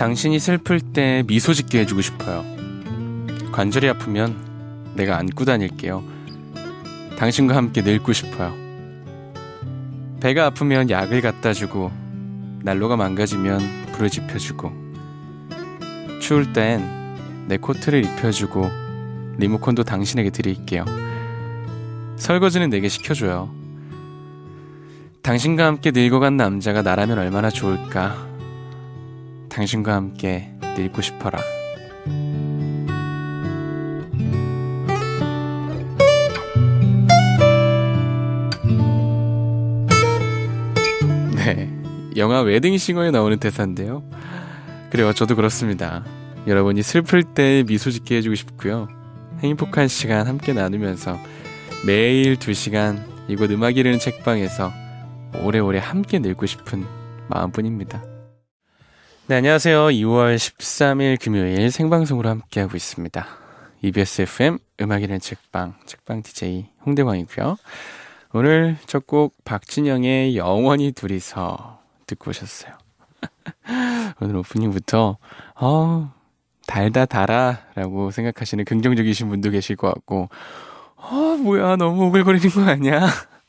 당신이 슬플 때 미소 짓게 해주고 싶어요. 관절이 아프면 내가 안고 다닐게요. 당신과 함께 늙고 싶어요. 배가 아프면 약을 갖다 주고, 난로가 망가지면 불을 지펴주고, 추울 땐 내 코트를 입혀주고, 리모컨도 당신에게 드릴게요. 설거지는 내게 시켜줘요. 당신과 함께 늙어간 남자가 나라면 얼마나 좋을까. 당신과 함께 늙고 싶어라. 네, 영화 웨딩싱어에 나오는 대사인데요. 그래요, 저도 그렇습니다. 여러분이 슬플 때 미소 짓게 해주고 싶고요. 행복한 시간 함께 나누면서 매일 2시간 이곳 음악이 흐르는 책방에서 오래오래 함께 늙고 싶은 마음뿐입니다. 네, 안녕하세요. 2월 13일 금요일 생방송으로 함께하고 있습니다. EBS FM 음악이 흐르는 책방 DJ 홍대광이고요. 오늘 첫 곡 박진영의 영원히 둘이서 듣고 오셨어요. 오늘 오프닝부터 달다 달아라고 생각하시는 긍정적이신 분도 계실 것 같고, 뭐야 너무 오글거리는 거 아니야?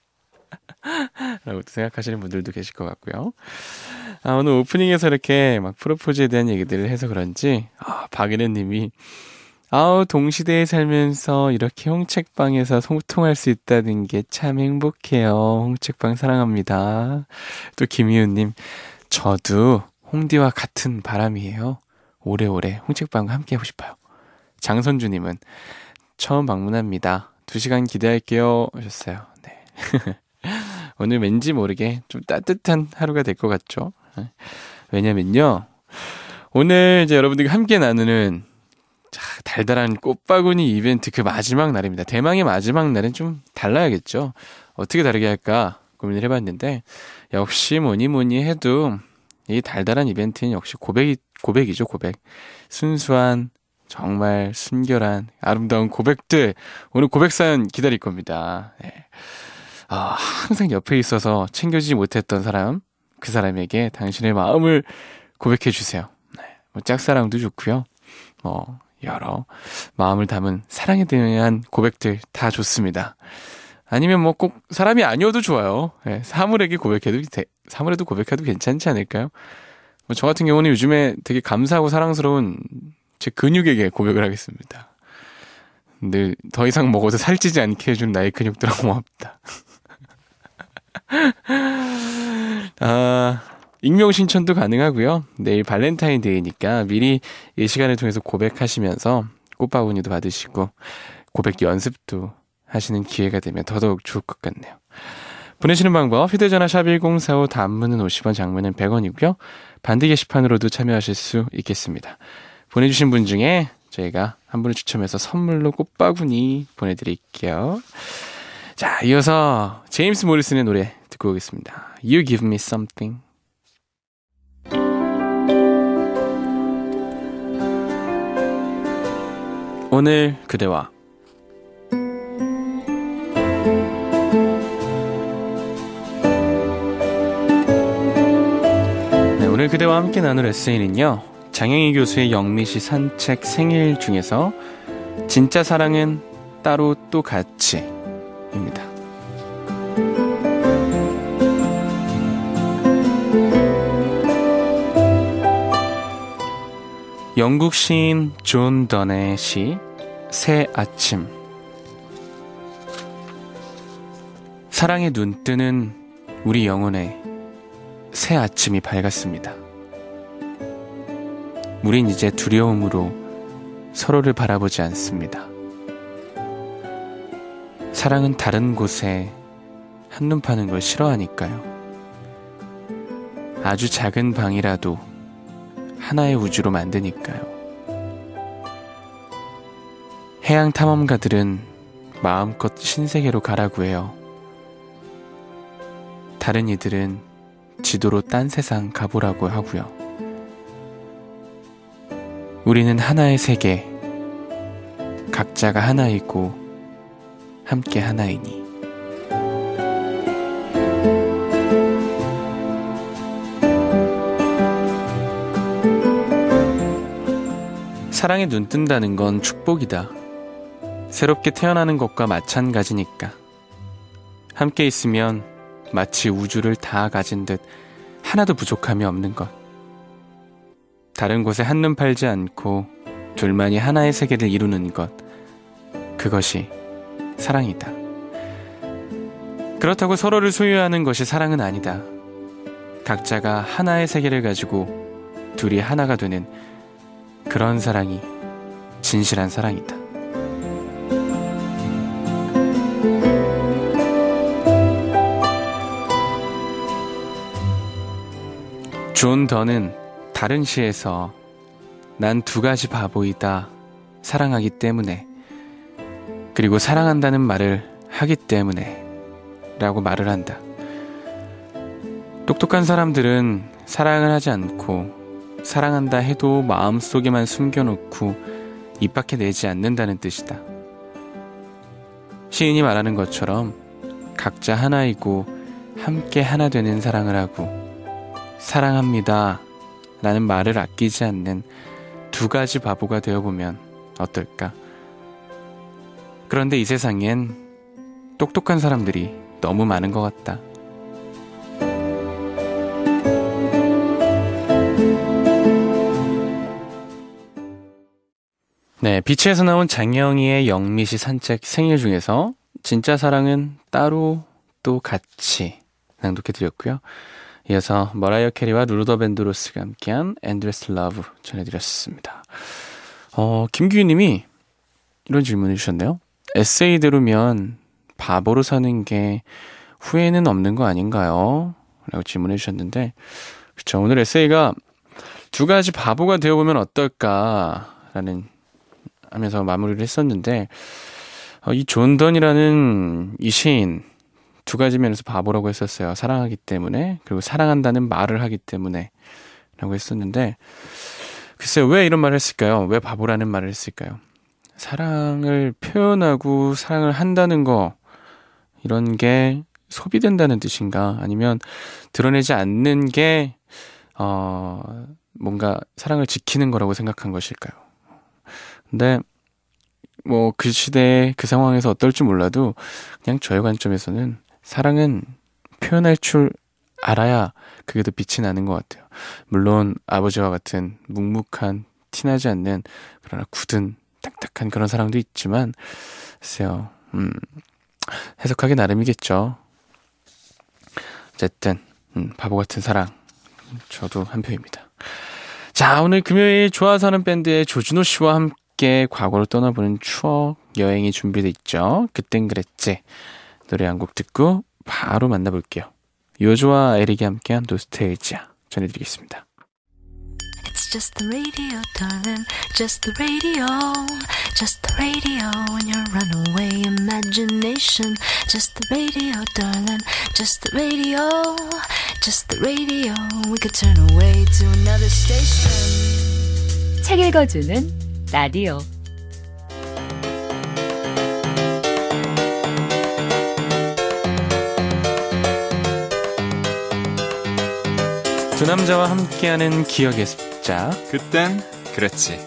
라고 생각하시는 분들도 계실 것 같고요. 오늘 오프닝에서 이렇게 막 프로포즈에 대한 얘기들을 해서 그런지 박은혜 님이 동시대에 살면서 이렇게 홍책방에서 소통할 수 있다는 게 참 행복해요. 홍책방 사랑합니다. 또 김희우님, 저도 홍디와 같은 바람이에요. 오래오래 홍책방과 함께 하고 싶어요. 장선주님은 처음 방문합니다. 2시간 기대할게요 하셨어요. 네. 오늘 왠지 모르게 좀 따뜻한 하루가 될 것 같죠? 왜냐면요, 오늘 이제 여러분들과 함께 나누는 달달한 꽃바구니 이벤트 그 마지막 날입니다. 대망의 마지막 날은 좀 달라야겠죠. 어떻게 다르게 할까 고민을 해봤는데, 역시 뭐니 해도 이 달달한 이벤트는 역시 고백이죠. 고백. 순수한, 정말 순결한 아름다운 고백들, 오늘 고백 사연 기다릴 겁니다. 네. 항상 옆에 있어서 챙겨주지 못했던 사람, 그 사람에게 당신의 마음을 고백해 주세요. 네. 짝사랑도 좋고요. 여러 마음을 담은 사랑에 대한 고백들 다 좋습니다. 아니면 꼭 사람이 아니어도 좋아요. 네. 사물에도 고백해도 괜찮지 않을까요? 저 같은 경우는 요즘에 되게 감사하고 사랑스러운 제 근육에게 고백을 하겠습니다. 늘 더 이상 먹어도 살찌지 않게 해준 나의 근육들아 고맙다. 익명 신청도 가능하고요. 내일 발렌타인데이니까 미리 이 시간을 통해서 고백하시면서 꽃바구니도 받으시고 고백 연습도 하시는 기회가 되면 더더욱 좋을 것 같네요. 보내시는 방법, 휴대전화 샵 1045, 단문은 50원, 장문은 100원이고요. 반대 게시판으로도 참여하실 수 있겠습니다. 보내주신 분 중에 저희가 한 분을 추첨해서 선물로 꽃바구니 보내드릴게요. 자, 이어서 제임스 모리슨의 노래 듣고 오겠습니다. You give me something. 오늘 그대와 오늘 그대와 함께 나눌 에세이는요, 장영희 교수의 영미시 산책 생일 중에서 진짜 사랑은 따로 또 같이 입니다. 영국 시인 존 던의 시 새 아침. 사랑의 눈뜨는 우리 영혼에 새 아침이 밝았습니다. 우린 이제 두려움으로 서로를 바라보지 않습니다. 사랑은 다른 곳에 한눈 파는 걸 싫어하니까요. 아주 작은 방이라도 하나의 우주로 만드니까요. 해양 탐험가들은 마음껏 신세계로 가라고 해요. 다른 이들은 지도로 딴 세상 가보라고 하고요. 우리는 하나의 세계, 각자가 하나이고 함께 하나이니. 사랑에 눈 뜬다는 건 축복이다. 새롭게 태어나는 것과 마찬가지니까. 함께 있으면 마치 우주를 다 가진 듯 하나도 부족함이 없는 것. 다른 곳에 한눈 팔지 않고 둘만이 하나의 세계를 이루는 것. 그것이 사랑이다. 그렇다고 서로를 소유하는 것이 사랑은 아니다. 각자가 하나의 세계를 가지고 둘이 하나가 되는 그런 사랑이 진실한 사랑이다. 존 더는 다른 시에서 난 두 가지 바보이다. 사랑하기 때문에, 그리고 사랑한다는 말을 하기 때문에 라고 말을 한다. 똑똑한 사람들은 사랑을 하지 않고 사랑한다 해도 마음속에만 숨겨놓고 입 밖에 내지 않는다는 뜻이다. 시인이 말하는 것처럼 각자 하나이고 함께 하나 되는 사랑을 하고 사랑합니다 라는 말을 아끼지 않는 두 가지 바보가 되어보면 어떨까? 그런데 이 세상엔 똑똑한 사람들이 너무 많은 것 같다. 네, 비치에서 나온 장영희의 영미시 산책 생일 중에서 진짜 사랑은 따로 또 같이 낭독해드렸고요. 이어서 머라이어 캐리와 루더 밴드로스가 함께한 Endless Love 전해드렸습니다. 김규희님이 이런 질문을 주셨네요. 에세이대로면 바보로 사는 게 후회는 없는 거 아닌가요? 라고 질문해 주셨는데, 그쵸, 오늘 에세이가 두 가지 바보가 되어보면 어떨까라는 하면서 마무리를 했었는데, 이 존 던이라는 이 시인 두 가지 면에서 바보라고 했었어요. 사랑하기 때문에, 그리고 사랑한다는 말을 하기 때문에 라고 했었는데, 글쎄요, 왜 이런 말을 했을까요? 왜 바보라는 말을 했을까요? 사랑을 표현하고 사랑을 한다는 거, 이런 게 소비된다는 뜻인가? 아니면 드러내지 않는 게 뭔가 사랑을 지키는 거라고 생각한 것일까요? 근데 뭐 그 시대 그 상황에서 어떨지 몰라도 그냥 저의 관점에서는 사랑은 표현할 줄 알아야 그게 더 빛이 나는 것 같아요. 물론 아버지와 같은 묵묵한 티나지 않는 그러나 굳은 딱딱한 그런 사랑도 있지만, 글쎄요, 해석하기 나름이겠죠. 어쨌든 바보 같은 사랑, 저도 한 표입니다. 자, 오늘 금요일 좋아서 하는 밴드의 조준호 씨와 함께 과거로 떠나보는 추억 여행이 준비되어 있죠. 그땐 그랬지. 노래 한 곡 듣고 바로 만나볼게요. 요조와 에릭이 함께한 노스텔지아 전해드리겠습니다. It's just the radio, darling. Just the radio. Just the radio in your runaway imagination. Just the radio, darling. Just the radio. Just the radio. We could turn away to another station. 책 읽어주는 라디오. 두 남자와 함께하는 기억의 습자. 그땐 그랬지.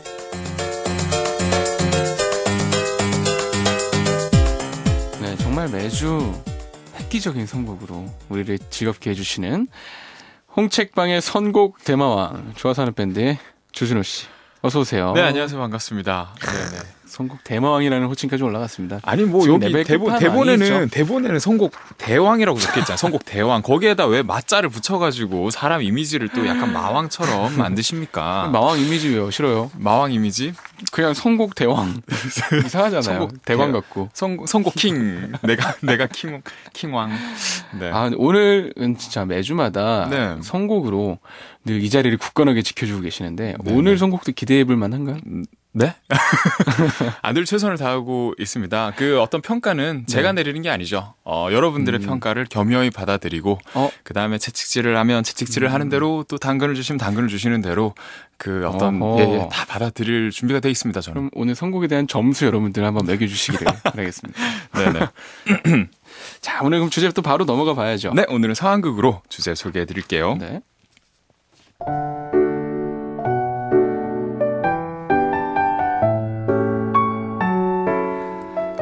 네, 정말 매주 획기적인 선곡으로 우리를 즐겁게 해주시는 홍책방의 선곡 대마왕, 좋아서 하는 밴드의 조준호 씨, 어서 오세요. 네, 안녕하세요. 반갑습니다. 네네. 선곡 대마왕이라는 호칭까지 올라갔습니다. 아니 뭐 여기 대본에는 선곡 대왕이라고 적혀있잖아요. 선곡 대왕. 거기에다 왜 마자를 붙여가지고 사람 이미지를 또 약간 마왕처럼 만드십니까? 마왕 이미지 왜요? 싫어요. 마왕 이미지? 그냥 선곡 대왕. 이상하잖아요. 선곡 대왕 같고. 선곡 킹. 내가 킹왕. 네. 아, 오늘은 진짜 매주마다 네. 선곡으로 늘 이 자리를 굳건하게 지켜주고 계시는데, 네, 오늘 네. 선곡도 기대해볼 만한가요? 네? 늘 최선을 다하고 있습니다. 그 어떤 평가는 제가 내리는 게 아니죠. 여러분들의 평가를 겸허히 받아들이고, 그 다음에 채찍질을 하면 채찍질을 하는 대로, 또 당근을 주시면 당근을 주시는 대로, 그 어떤, 다 받아들일 준비가 되어 있습니다, 저는. 그럼 오늘 선곡에 대한 점수 여러분들 한번 매겨주시기를 바라겠습니다. 네네. 자, 오늘 그럼 주제부터 바로 넘어가 봐야죠. 네, 오늘은 상황극으로 주제 소개해 드릴게요. 네.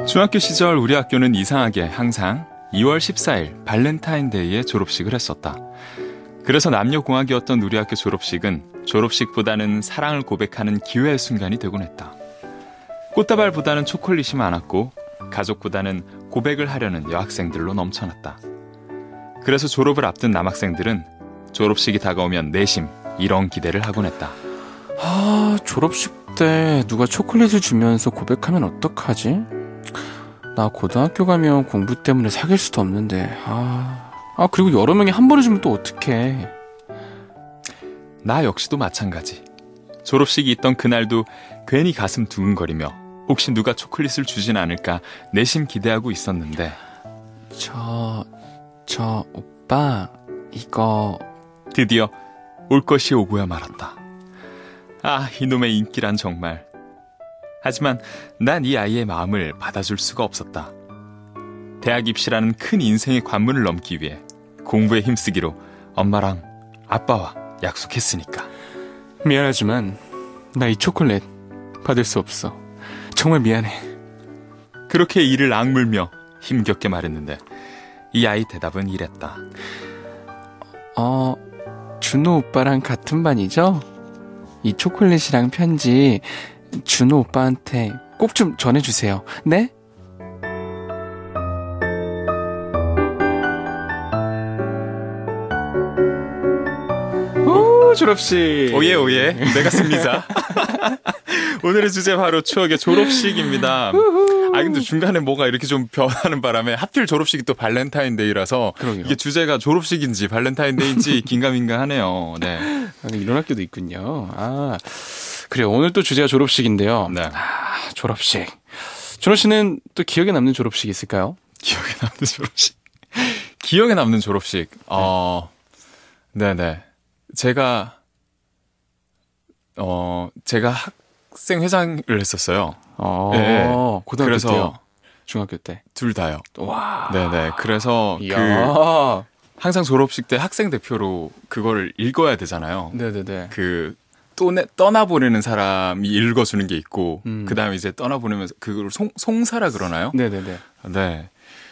중학교 시절 우리 학교는 이상하게 항상 2월 14일 발렌타인데이에 졸업식을 했었다. 그래서 남녀공학이었던 우리 학교 졸업식은 졸업식보다는 사랑을 고백하는 기회의 순간이 되곤 했다. 꽃다발보다는 초콜릿이 많았고 가족보다는 고백을 하려는 여학생들로 넘쳐났다. 그래서 졸업을 앞둔 남학생들은 졸업식이 다가오면 내심 이런 기대를 하곤 했다. 졸업식 때 누가 초콜릿을 주면서 고백하면 어떡하지? 나 고등학교 가면 공부 때문에 사귈 수도 없는데. 그리고 여러 명이 한 번에 주면 또 어떡해. 나 역시도 마찬가지. 졸업식이 있던 그날도 괜히 가슴 두근거리며 혹시 누가 초콜릿을 주진 않을까 내심 기대하고 있었는데 저 오빠 이거. 드디어 올 것이 오고야 말았다. 이놈의 인기란 정말. 하지만 난 이 아이의 마음을 받아줄 수가 없었다. 대학 입시라는 큰 인생의 관문을 넘기 위해 공부에 힘쓰기로 엄마랑 아빠와 약속했으니까. 미안하지만 나 이 초콜릿 받을 수 없어. 정말 미안해. 그렇게 이를 악물며 힘겹게 말했는데 이 아이 대답은 이랬다. 준호 오빠랑 같은 반이죠? 이 초콜릿이랑 편지 준호 오빠한테 꼭 좀 전해주세요. 네? 졸업식. 오예 내가 씁니다. 오늘의 주제 바로 추억의 졸업식입니다. 근데 중간에 뭐가 이렇게 좀 변하는 바람에 하필 졸업식이 또 발렌타인데이라서 그러게요. 이게 주제가 졸업식인지 발렌타인데이인지 긴가민가하네요. 네. 이런 학교도 있군요. 그래요. 오늘 또 주제가 졸업식인데요. 네. 졸업식. 준호 씨는 또 기억에 남는 졸업식 있을까요? 기억에 남는 졸업식. 기억에 남는 졸업식. 네네. 제가 학생 회장을 했었어요. 네. 고등학교 그래서 때요? 중학교 때? 둘 다요. 와. 네네. 그래서 항상 졸업식 때 학생 대표로 그거를 읽어야 되잖아요. 네네네. 떠나보내는 사람이 읽어주는 게 있고, 그 다음에 이제 떠나보내면서 그걸 송사라 그러나요? 네네네. 네.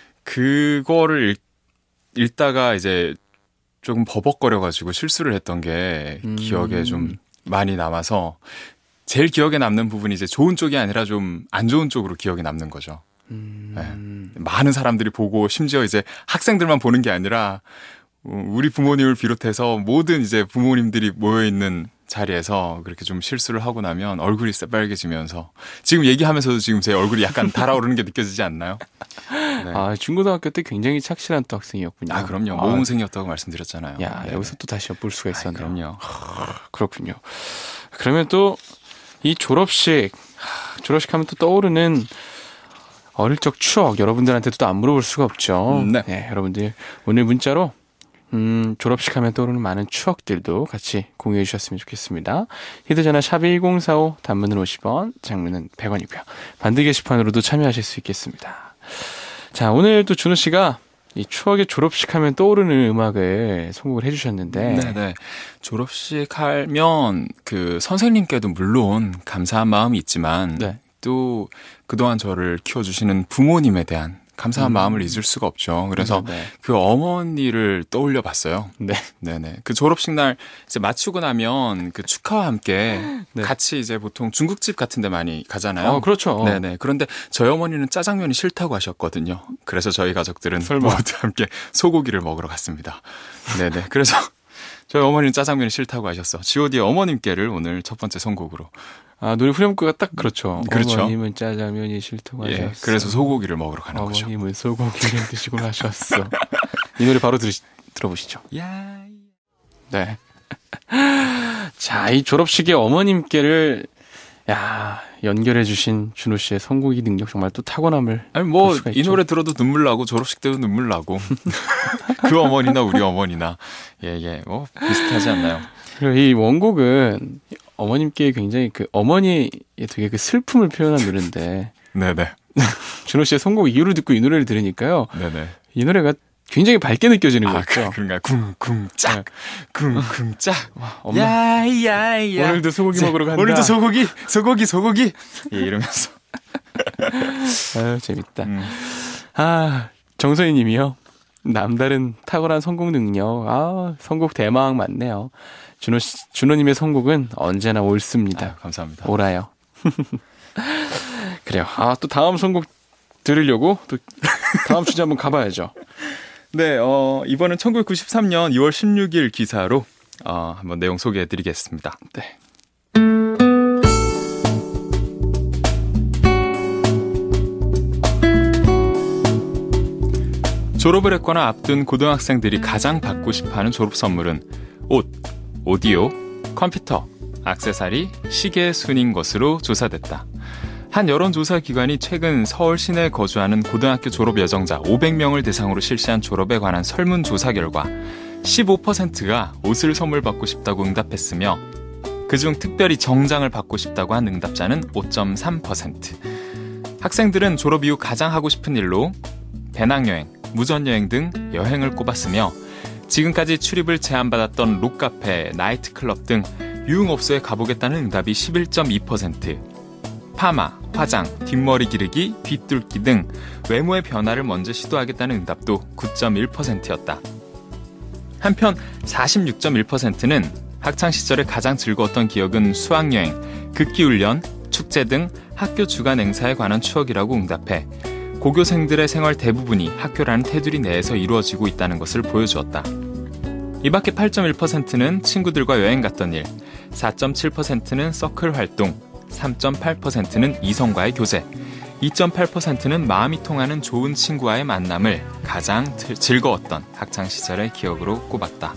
그거를 읽다가 이제 조금 버벅거려가지고 실수를 했던 게 기억에 좀 많이 남아서 제일 기억에 남는 부분이 이제 좋은 쪽이 아니라 좀 안 좋은 쪽으로 기억에 남는 거죠. 네. 많은 사람들이 보고 심지어 이제 학생들만 보는 게 아니라 우리 부모님을 비롯해서 모든 이제 부모님들이 모여있는 자리에서 그렇게 좀 실수를 하고 나면 얼굴이 새빨개지면서 지금 얘기하면서도 지금 제 얼굴이 약간 달아오르는 게 느껴지지 않나요? 네. 중고등학교 때 굉장히 착실한 또 학생이었군요. 그럼요. 모범생이었다고 말씀드렸잖아요. 여기서 또 다시 엿볼 수가 있었네요. 그럼요. 그렇군요. 그러면 또 이 졸업식 하면 또 떠오르는 어릴 적 추억 여러분들한테도 또 안 물어볼 수가 없죠. 네. 여러분들 오늘 문자로 졸업식 하면 떠오르는 많은 추억들도 같이 공유해 주셨으면 좋겠습니다. 휴대전화 샵1045 단문은 50원, 장문은 100원이고요. 반대 게시판으로도 참여하실 수 있겠습니다. 자, 오늘 또 준호 씨가 이 추억의 졸업식 하면 떠오르는 음악을 선곡을 해주셨는데. 네네. 졸업식 하면 그 선생님께도 물론 감사한 마음이 있지만 또 그동안 저를 키워주시는 부모님에 대한 감사한 마음을 잊을 수가 없죠. 그래서 그 어머니를 떠올려 봤어요. 네네. 그 졸업식 날 이제 마치고 나면 그 축하와 함께 같이 이제 보통 중국집 같은 데 많이 가잖아요. 그렇죠. 네네. 그런데 저희 어머니는 짜장면이 싫다고 하셨거든요. 그래서 저희 가족들은 모두 함께 소고기를 먹으러 갔습니다. 네네. 그래서 저희 어머니는 짜장면이 싫다고 하셨어. G.O.D의 어머님께를 오늘 첫 번째 선곡으로. 노래 후렴구가 딱 그렇죠. 그렇죠. 어머님은 짜장면이 싫다고 하셨어. 그래서 소고기를 먹으러 가는 거죠. 어머님은 소고기를 드시고 하셨어. 이 노래 바로 들어보시죠. 네. 자, 이 졸업식에 어머님께를 연결해주신 준호 씨의 선곡이 능력 정말 또 타고남을. 이 노래 들어도 눈물 나고 졸업식 때도 눈물 나고. 그 어머니나 우리 어머니나. 비슷하지 않나요? 그리고 이 원곡은 어머님께 굉장히 어머니의 되게 슬픔을 표현한 노래인데. 네네. 준호 씨의 선곡 이유를 듣고 이 노래를 들으니까요. 네네. 이 노래가 굉장히 밝게 느껴지는 거죠. 그런가요? 쿵쿵짝, 쿵쿵짝. 엄마. 오늘도 소고기 먹으러 간다. 오늘도 소고기. 이러면서. 아유, 재밌다. 아, 정선희 님이요. 남다른 탁월한 선곡 능력. 아, 선곡 대망 많네요. 준호님의 선곡은 언제나 옳습니다. 아유, 감사합니다. 옳아요. 그래요. 아, 또 다음 선곡 들으려고 또 다음 주제 한번 가봐야죠. 네, 이번엔 1993년 2월 16일 기사로 한번 내용 소개해드리겠습니다. 네. 졸업을 했거나 앞둔 고등학생들이 가장 받고 싶어하는 졸업 선물은 옷, 오디오, 컴퓨터, 액세서리, 시계 순인 것으로 조사됐다. 한 여론조사 기관이 최근 서울 시내에 거주하는 고등학교 졸업 예정자 500명을 대상으로 실시한 졸업에 관한 설문조사 결과 15%가 옷을 선물 받고 싶다고 응답했으며 그중 특별히 정장을 받고 싶다고 한 응답자는 5.3%. 학생들은 졸업 이후 가장 하고 싶은 일로 배낭여행, 무전여행 등 여행을 꼽았으며 지금까지 출입을 제한받았던 록카페, 나이트클럽 등 유흥업소에 가보겠다는 응답이 11.2%, 파마, 화장, 뒷머리 기르기, 빗뚫기 등 외모의 변화를 먼저 시도하겠다는 응답도 9.1%였다. 한편 46.1%는 학창시절에 가장 즐거웠던 기억은 수학여행, 극기훈련, 축제 등 학교 주간 행사에 관한 추억이라고 응답해 고교생들의 생활 대부분이 학교라는 테두리 내에서 이루어지고 있다는 것을 보여주었다. 이 밖에 8.1%는 친구들과 여행 갔던 일, 4.7%는 서클 활동, 3.8%는 이성과의 교제, 2.8%는 마음이 통하는 좋은 친구와의 만남을 가장 즐거웠던 학창시절의 기억으로 꼽았다.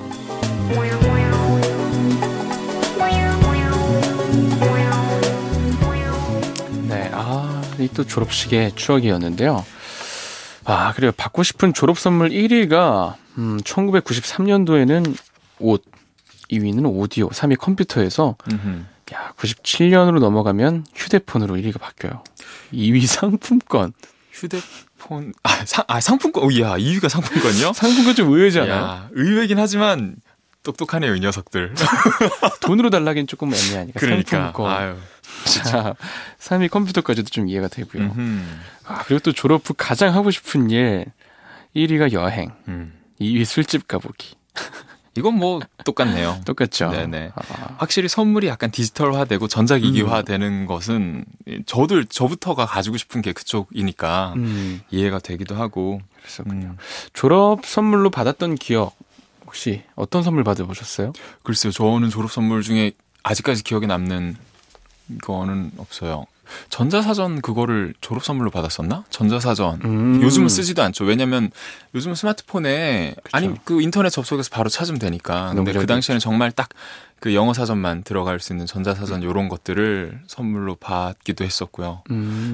네, 이 또 졸업식의 추억이었는데요. 아, 그래요. 받고 싶은 졸업 선물 1위가 1993년도에는 옷, 2위는 오디오, 3위 컴퓨터에서 97년으로 넘어가면 휴대폰으로 1위가 바뀌어요. 2위 상품권. 휴대폰, 상품권, 이야, 2위가 상품권이요? 상품권 좀 의외지 않아요? 야, 의외긴 하지만 똑똑하네요, 이 녀석들. 돈으로 달라기엔 조금 애매하니까. 그러니까. 상품권. 아유. 자, 3위 컴퓨터까지도 좀 이해가 되고요. 그리고 또 졸업 후 가장 하고 싶은 일, 1위가 여행, 2위 술집 가보기. 이건 뭐 똑같네요. 똑같죠. 네네. 확실히 선물이 약간 디지털화되고 전자기기화되는 것은 저부터가 가지고 싶은 게 그쪽이니까 이해가 되기도 하고. 그렇군요. 졸업 선물로 받았던 기억 혹시 어떤 선물 받아보셨어요? 글쎄요, 저는 졸업 선물 중에 아직까지 기억에 남는 거는 없어요. 전자사전 그거를 졸업 선물로 받았었나? 전자사전. 요즘은 쓰지도 않죠. 왜냐면 요즘은 스마트폰에 그쵸. 아니 그 인터넷 접속해서 바로 찾으면 되니까. 근데 그 당시에는 정말 딱 그 영어 사전만 들어갈 수 있는 전자사전 요런 것들을 선물로 받기도 했었고요.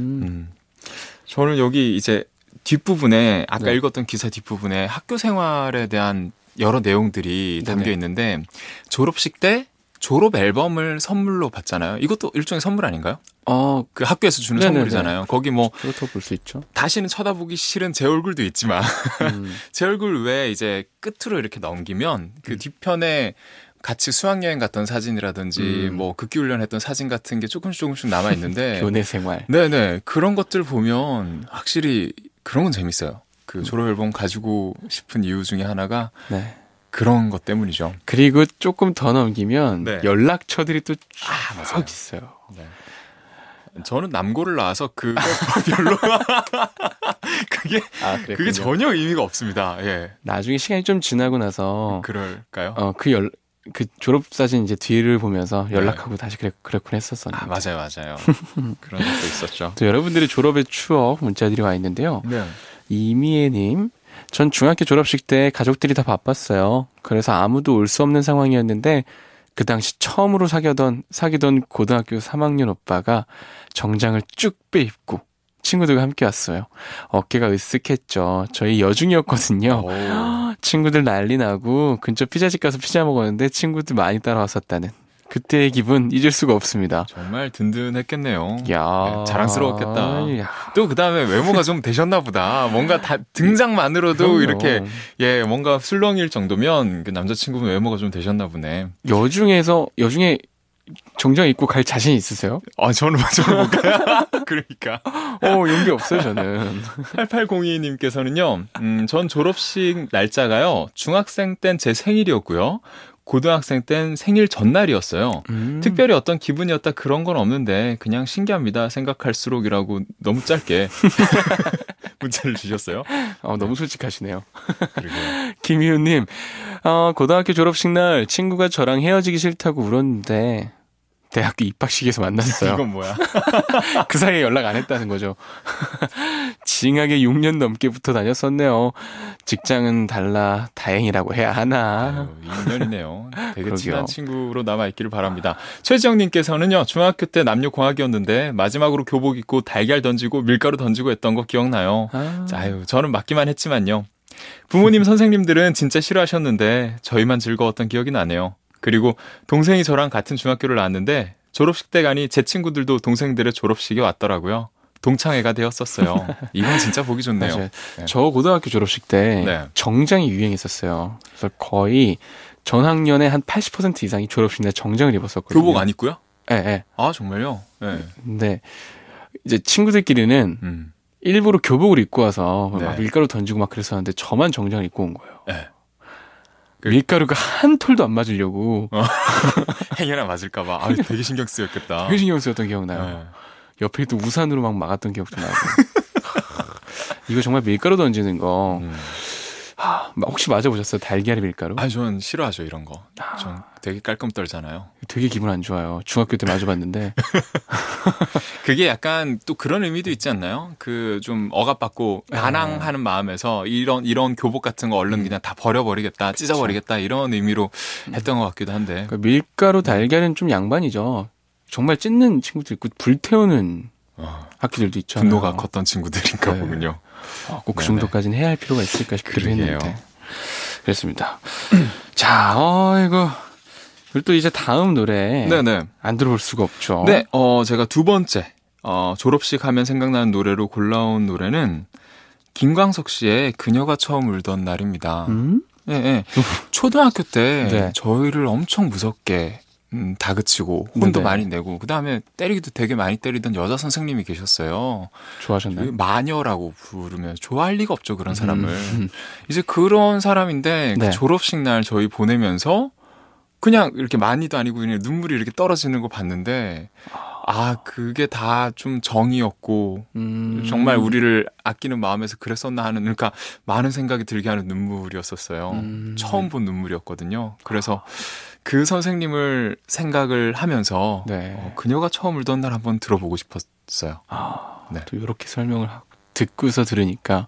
저는 여기 이제 뒷부분에 아까 네. 읽었던 기사 뒷부분에 학교 생활에 대한 여러 내용들이 담겨 있는데 졸업식 때 졸업 앨범을 선물로 받잖아요. 이것도 일종의 선물 아닌가요? 그 학교에서 주는 네네네. 선물이잖아요. 거기 뭐 그렇다고 볼 수 있죠. 다시는 쳐다보기 싫은 제 얼굴도 있지만 제 얼굴 외에 이제 끝으로 이렇게 넘기면 그 뒤편에 같이 수학여행 갔던 사진이라든지 뭐 극기훈련 했던 사진 같은 게 조금씩 남아 있는데 교내 생활. 네네 그런 것들 보면 확실히 그런 건 재밌어요. 그 졸업 앨범 가지고 싶은 이유 중에 하나가 네. 그런 것 때문이죠. 그리고 조금 더 넘기면 네. 연락처들이 또 맞아요. 쭉 있어요. 네. 저는 남고를 나와서 그거 별로 그게 그게 전혀 의미가 없습니다. 예. 나중에 시간이 좀 지나고 나서 그럴까요? 그 졸업 사진 이제 뒤를 보면서 연락하고 다시 그랬군 했었었는데. 맞아요. 그런 것도 있었죠. 또 여러분들의 졸업의 추억 문자들이 와 있는데요. 네. 이미애님, 전 중학교 졸업식 때 가족들이 다 바빴어요. 그래서 아무도 올 수 없는 상황이었는데 그 당시 처음으로 사귀던 고등학교 3학년 오빠가 정장을 쭉 빼입고 친구들과 함께 왔어요. 어깨가 으쓱했죠. 저희 여중이었거든요. 친구들 난리 나고 근처 피자집 가서 피자 먹었는데 친구들 많이 따라왔었다는 그때의 기분 잊을 수가 없습니다. 정말 든든했겠네요. 야, 네, 자랑스러웠겠다. 야. 또 그다음에 외모가 좀 되셨나 보다. 뭔가 다 등장만으로도 그럼요. 이렇게 뭔가 술렁일 정도면 그 남자친구분 외모가 좀 되셨나 보네. 여중에 정장 입고 갈 자신 있으세요? 저는 못 가요. 그러니까. 용기 없어요, 저는. 8802님께서는요, 전 졸업식 날짜가요, 중학생 땐 제 생일이었고요. 고등학생 땐 생일 전날이었어요. 특별히 어떤 기분이었다 그런 건 없는데 그냥 신기합니다. 생각할수록이라고 너무 짧게 문자를 주셨어요. 너무 솔직하시네요. 그러게요. 김희우님, 고등학교 졸업식 날 친구가 저랑 헤어지기 싫다고 울었는데 대학교 입학식에서 만났어요. 이건 뭐야? 그 사이에 연락 안 했다는 거죠. 징하게 6년 넘게 붙어 다녔었네요. 직장은 달라 다행이라고 해야 하나. 2년이네요. 되게 그러게요. 친한 친구로 남아있기를 바랍니다. 최지영님께서는요. 중학교 때 남녀 공학이었는데 마지막으로 교복 입고 달걀 던지고 밀가루 던지고 했던 거 기억나요? 저는 맞기만 했지만요. 부모님 선생님들은 진짜 싫어하셨는데 저희만 즐거웠던 기억이 나네요. 그리고 동생이 저랑 같은 중학교를 나왔는데 졸업식 때 가니 제 친구들도 동생들의 졸업식에 왔더라고요. 동창회가 되었었어요. 이건 진짜 보기 좋네요. 맞아요. 네. 저 고등학교 졸업식 때 네. 정장이 유행했었어요. 그래서 거의 전 학년의 한 80% 이상이 졸업식 날 정장을 입었었거든요. 교복 안 입고요? 네. 아 정말요? 네. 근데 이제 친구들끼리는 일부러 교복을 입고 와서 막 밀가루 던지고 막 그랬었는데 저만 정장을 입고 온 거예요. 네. 밀가루가 한 톨도 안 맞으려고 행여나 맞을까봐 되게 신경 쓰였겠다. 되게 신경 쓰였던 기억나요. 네. 옆에 또 우산으로 막 막았던 기억도 나고. 이거 정말 밀가루 던지는 거 혹시 맞아보셨어요? 달걀에 밀가루? 전 싫어하죠 이런 거. 전 되게 깔끔 떨잖아요. 되게 기분 안 좋아요. 중학교 때 맞아봤는데. 그게 약간 또 그런 의미도 있지 않나요? 그 좀 억압받고 반항하는 마음에서 이런 교복 같은 거 얼른 그냥 다 버려버리겠다, 찢어버리겠다 이런 의미로 했던 것 같기도 한데. 그러니까 밀가루 달걀은 좀 양반이죠. 정말 찢는 친구도 있고 불태우는 학교들도 있잖아요. 분노가 컸던 친구들인가 보군요. 꼭 그 정도까지는 해야 할 필요가 있을까 싶기도 그러게요. 했는데. 그렇습니다. 자, 이거 그리고 또 이제 다음 노래 네네. 안 들어볼 수가 없죠. 네, 제가 두 번째 졸업식 하면 생각나는 노래로 골라온 노래는 김광석 씨의 그녀가 처음 울던 날입니다. 네. 초등학교 때 저희를 엄청 무섭게 다그치고 혼도 많이 내고 그다음에 때리기도 되게 많이 때리던 여자 선생님이 계셨어요. 좋아하셨나요? 마녀라고 부르면 좋아할 리가 없죠, 그런 사람을. 이제 그런 사람인데 그 졸업식 날 저희 보내면서 그냥 이렇게 많이도 아니고 그냥 눈물이 이렇게 떨어지는 거 봤는데 그게 다 좀 정이었고 정말 우리를 아끼는 마음에서 그랬었나 하는, 그러니까 많은 생각이 들게 하는 눈물이었었어요. 처음 본 눈물이었거든요. 그래서 그 선생님을 생각을 하면서 그녀가 처음 울던 날 한번 들어보고 싶었어요. 네. 또 이렇게 설명을 듣고서 들으니까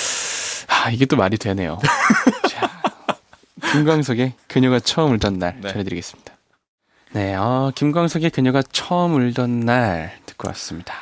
이게 또 말이 되네요. 자, 김광석의 그녀가 처음 울던 날 전해드리겠습니다. 네, 김광석의 그녀가 처음 울던 날 듣고 왔습니다.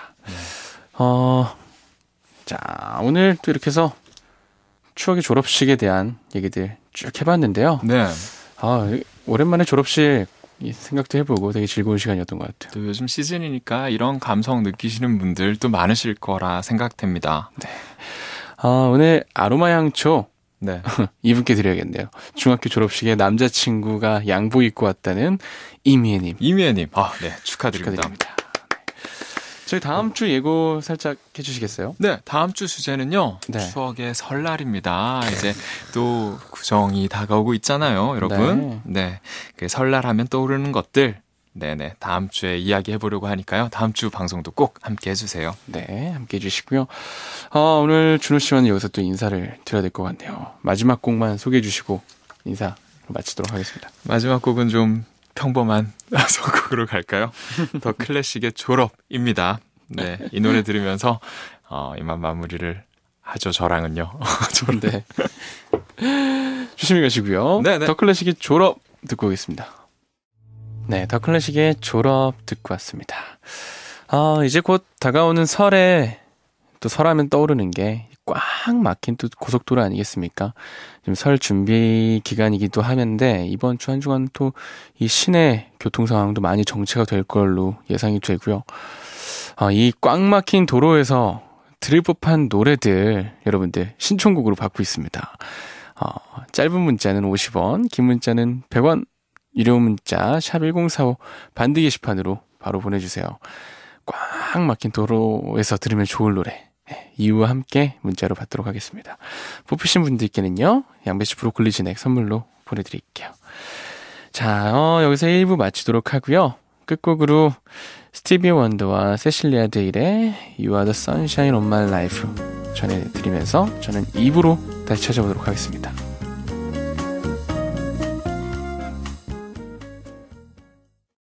자, 오늘 또 이렇게 해서 추억의 졸업식에 대한 얘기들 쭉 해봤는데요. 네. 오랜만에 졸업식 생각도 해보고 되게 즐거운 시간이었던 것 같아요. 또 요즘 시즌이니까 이런 감성 느끼시는 분들 또 많으실 거라 생각됩니다. 네. 오늘 아로마 향초 네. 이분께 드려야겠네요. 중학교 졸업식에 남자친구가 양복 입고 왔다는 이미애님. 이미애님. 네. 축하드립니다. 네. 저희 다음 주 예고 살짝 해주시겠어요? 네. 다음 주 주제는요. 추억의 설날입니다. 이제 또 구정이 다가오고 있잖아요, 여러분. 네. 그 설날 하면 떠오르는 것들. 네네. 다음 주에 이야기해보려고 하니까요. 다음 주 방송도 꼭 함께 해주세요. 네. 함께 해주시고요. 오늘 준호 씨와는 여기서 또 인사를 드려야 될 것 같네요. 마지막 곡만 소개해 주시고 인사 마치도록 하겠습니다. 마지막 곡은 좀 평범한 선곡으로 갈까요? 더 클래식의 졸업입니다. 네. 이 노래 들으면서 이만 마무리를 하죠, 저랑은요. 네. 조심히 가시고요. 네네. 더 클래식의 졸업 듣고 오겠습니다. 네, 더 클래식의 졸업 듣고 왔습니다. 이제 곧 다가오는 설에 또 설하면 떠오르는 게 꽉 막힌 또 고속도로 아니겠습니까? 지금 설 준비 기간이기도 하는데 이번 주 한 주간 또 이 시내 교통 상황도 많이 정체가 될 걸로 예상이 되고요. 이 꽉 막힌 도로에서 들을 법한 노래들 여러분들 신청곡으로 받고 있습니다. 짧은 문자는 50원, 긴 문자는 100원 유료 문자 샵 1045 반드 게시판으로 바로 보내주세요. 꽉 막힌 도로에서 들으면 좋을 노래 이유와 함께 문자로 받도록 하겠습니다. 뽑히신 분들께는요 양배추 브로콜리 진액 선물로 보내드릴게요. 자, 여기서 1부 마치도록 하고요. 끝곡으로 스티비 원더와 세실리아 데일의 You Are The Sunshine of My Life 전해드리면서 저는 2부로 다시 찾아오도록 하겠습니다.